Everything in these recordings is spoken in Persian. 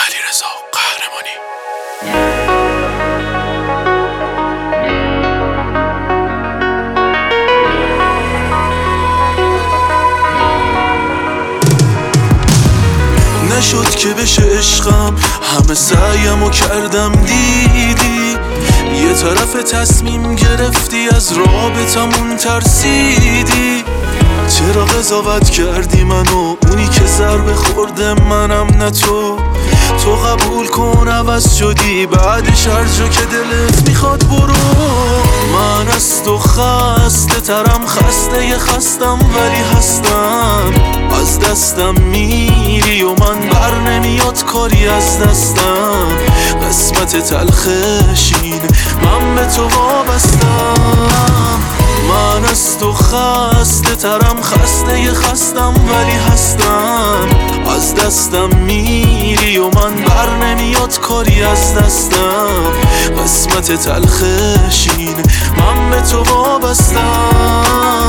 علیرضا قهرمانی. نشد که بشه عشقم، همه سعیمو کردم دیدی، یه طرف تصمیم گرفتی از رابطمون ترسیدی. چرا قضاوت کردی منو، اونی که ضربه خورده منم نه تو قبول کن عوض شدی، بعدش هر جا که دلت میخواد برو. من از تو خسته ترم، خسته خستم ولی هستم، از دستم میری و من بر نمیاد کاری از دستم. قسمت تلخش اینه من به تو وابستم. من از تو خسته ترم، خسته خستم ولی هستم، از دستم میری و من بر نمیاد کاری از دستم. قسمت تلخش اینه من به تو وابستم.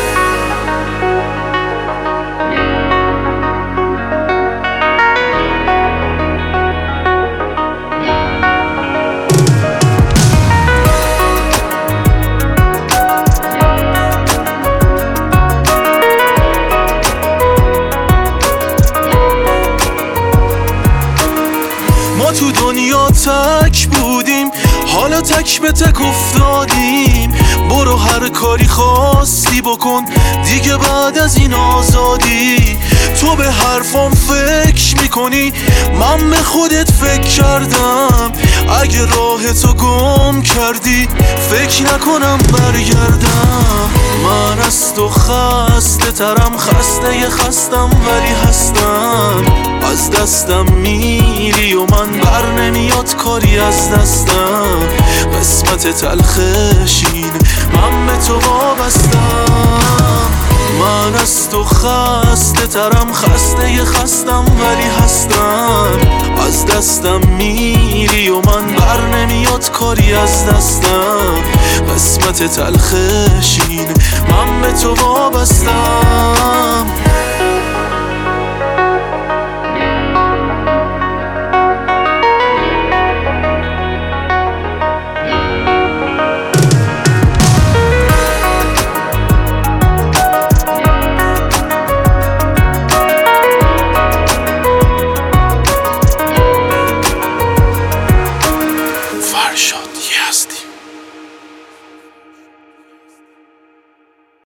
تو دنیا تک بودیم، حالا تک به تک افتادیم. برو هر کاری خواستی بکن دیگه، بعد از این آزادی. تو به حرفام فکر میکنی، من به خودت فکر کردم. اگه راه تو گم کردی فکر نکنم برگردم. من از تو خسته ترم، خسته خستم ولی هستم، از دستم میری و من بر نمیاد کاری از دستم. قسمت تلخش اینه من به تو وابستم. من از تو خسته ترم، خسته خستم ولی هستم، از دستم میری و من بر نمیاد کاری از دستم. قسمت تلخش اینه من به تو وابستم.